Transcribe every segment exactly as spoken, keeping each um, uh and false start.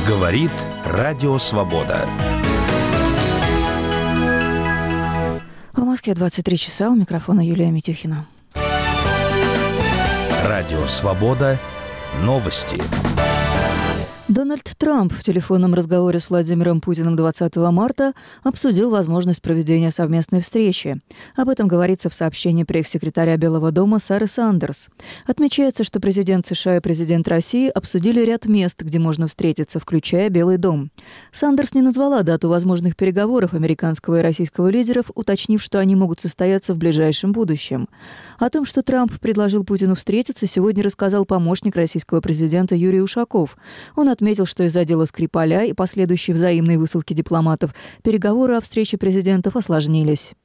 Говорит Радио Свобода. В Москве двадцать три часа. У микрофона Юлия Митюхина. Радио Свобода. Новости. Дональд Трамп в телефонном разговоре с Владимиром Путиным двадцатого марта обсудил возможность проведения совместной встречи. Об этом говорится в сообщении пресс-секретаря Белого дома Сары Сандерс. Отмечается, что президент США и президент России обсудили ряд мест, где можно встретиться, включая Белый дом. Сандерс не назвала дату возможных переговоров американского и российского лидеров, уточнив, что они могут состояться в ближайшем будущем. О том, что Трамп предложил Путину встретиться, сегодня рассказал помощник российского президента Юрий Ушаков. Он отметил, что из-за дела Скрипаля и последующей взаимной высылки дипломатов переговоры о встрече президентов осложнились.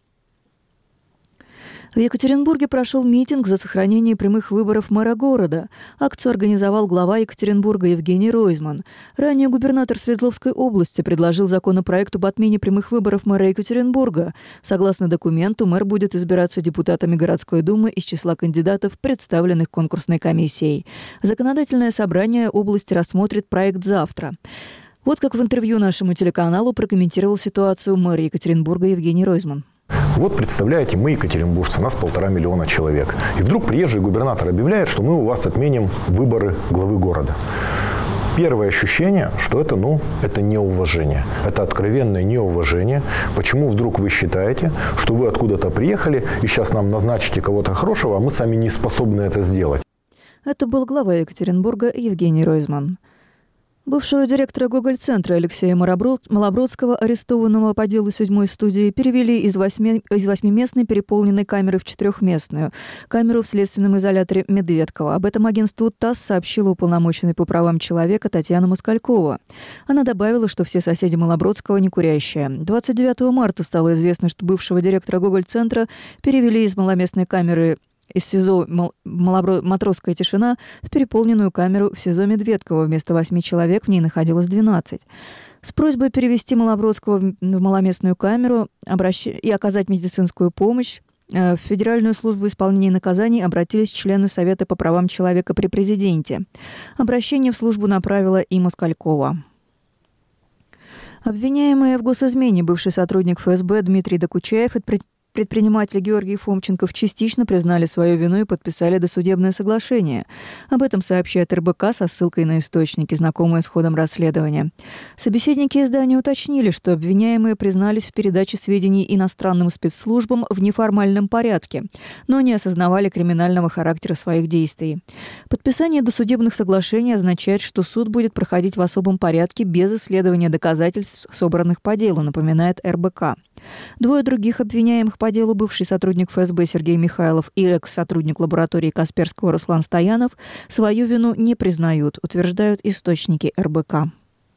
В Екатеринбурге прошел митинг за сохранение прямых выборов мэра города. Акцию организовал глава Екатеринбурга Евгений Ройзман. Ранее губернатор Свердловской области предложил законопроект об отмене прямых выборов мэра Екатеринбурга. Согласно документу, мэр будет избираться депутатами городской думы из числа кандидатов, представленных конкурсной комиссией. Законодательное собрание области рассмотрит проект завтра. Вот как в интервью нашему телеканалу прокомментировал ситуацию мэр Екатеринбурга Евгений Ройзман. Вот представляете, мы екатеринбуржцы, нас полтора миллиона человек. И вдруг приезжий губернатор объявляет, что мы у вас отменим выборы главы города. Первое ощущение, что это, ну, это неуважение. Это откровенное неуважение. Почему вдруг вы считаете, что вы откуда-то приехали и сейчас нам назначите кого-то хорошего, а мы сами не способны это сделать? Это был глава Екатеринбурга Евгений Ройзман. Бывшего директора Гоголь-центра Алексея Малобродского, арестованного по делу седьмой студии, перевели из, восьми, из восьмиместной переполненной камеры в четырехместную камеру в следственном изоляторе Медведково. Об этом агентству ТАСС сообщила уполномоченная по правам человека Татьяна Москалькова. Она добавила, что все соседи Малобродского не курящие. двадцать девятого марта стало известно, что бывшего директора Гоголь-центра перевели из маломестной камеры из СИЗО «Матросская тишина» в переполненную камеру в СИЗО Медведково. Вместо восьми человек в ней находилось двенадцать. С просьбой перевести Малобродского в маломестную камеру обращ... и оказать медицинскую помощь в Федеральную службу исполнения наказаний обратились члены Совета по правам человека при президенте. Обращение в службу направила и Москалькова. Обвиняемый в госизмене бывший сотрудник ФСБ Дмитрий Докучаев и предприниматель Георгий Фомченков частично признали свою вину и подписали досудебное соглашение. Об этом сообщает эр бэ ка со ссылкой на источники, знакомые с ходом расследования. Собеседники издания уточнили, что обвиняемые признались в передаче сведений иностранным спецслужбам в неформальном порядке, но не осознавали криминального характера своих действий. Подписание досудебных соглашений означает, что суд будет проходить в особом порядке без исследования доказательств, собранных по делу, напоминает эр бэ ка. Двое других обвиняемых по делу, бывший сотрудник ФСБ Сергей Михайлов и экс-сотрудник лаборатории Касперского Руслан Стоянов, свою вину не признают, утверждают источники эр бэ ка.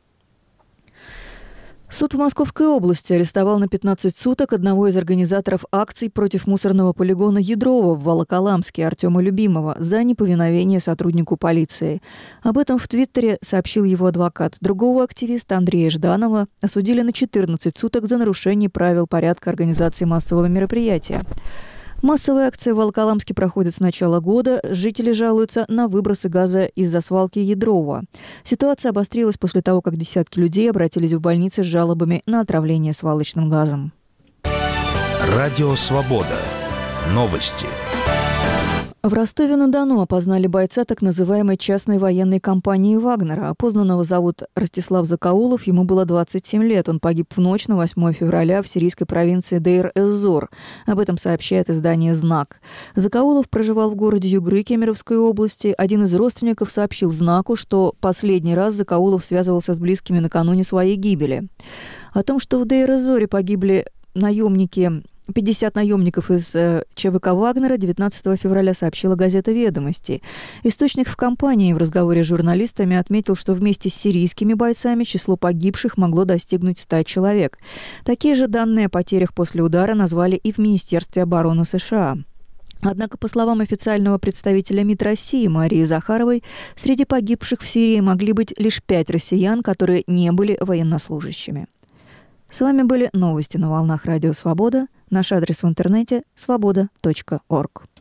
Суд в Московской области арестовал на пятнадцать суток одного из организаторов акций против мусорного полигона Ядрова в Волоколамске Артема Любимова за неповиновение сотруднику полиции. Об этом в Твиттере сообщил его адвокат. Другого активиста Андрея Жданова осудили на четырнадцать суток за нарушение правил порядка организации массового мероприятия. Массовые акции в Волоколамске проходят с начала года. Жители жалуются на выбросы газа из-за свалки Ядрова. Ситуация обострилась после того, как десятки людей обратились в больницы с жалобами на отравление свалочным газом. Радио Свобода. Новости. В Ростове-на-Дону опознали бойца так называемой частной военной компании «Вагнера». Опознанного зовут Ростислав Закаулов, ему было двадцать семь лет. Он погиб в ночь на восьмое февраля в сирийской провинции Дейр-эз-Зор. Об этом сообщает издание «Знак». Закаулов проживал в городе Югры Кемеровской области. Один из родственников сообщил «Знаку», что последний раз Закаулов связывался с близкими накануне своей гибели. О том, что в Дейр-эз-Зоре погибли наемники... пятьдесят наемников из ЧВК «Вагнера» девятнадцатого февраля сообщила газета «Ведомости». Источник в компании в разговоре с журналистами отметил, что вместе с сирийскими бойцами число погибших могло достигнуть ста человек. Такие же данные о потерях после удара назвали и в Министерстве обороны США. Однако, по словам официального представителя МИД России Марии Захаровой, среди погибших в Сирии могли быть лишь пять россиян, которые не были военнослужащими. С вами были новости на волнах Радио Свобода. Наш адрес в интернете – свобода точка орг.